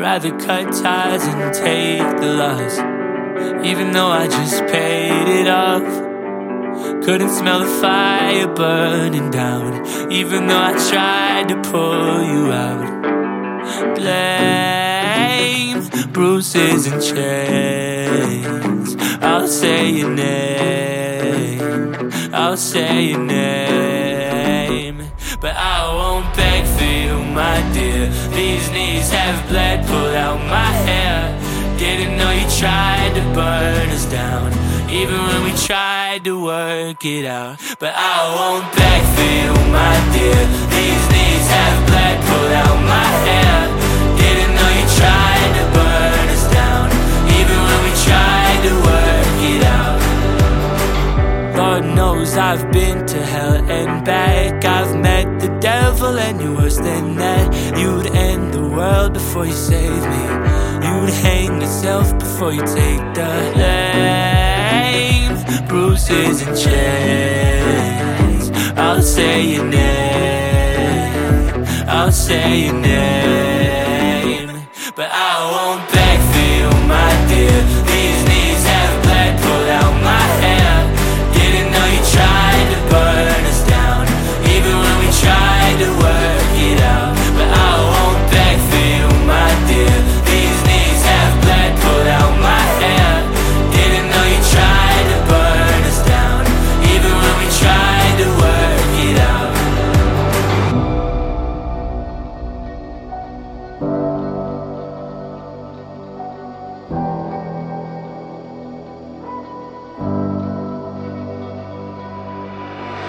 rather cut ties and take the loss. Even though I just paid it off, couldn't smell the fire burning down. Even though I tried to pull you out. Blame, bruises and chains. I'll say your name, I'll say your name. But I won't beg for you, my dear. These knees have bled, pulled out my hair. Didn't know you tried to burn us down, even when we tried to work it out. But I won't beg for you, my dear. These knees have bled, pulled out my hair. Didn't know you tried to burn us down, even when we tried to work it out. Lord knows I've been to hell and back. I've met the devil and you're worse than that. You'd end the world before you save me. You'd hang yourself before you take the blame. Bruises and chains. I'll say your name, I'll say your name. But I won't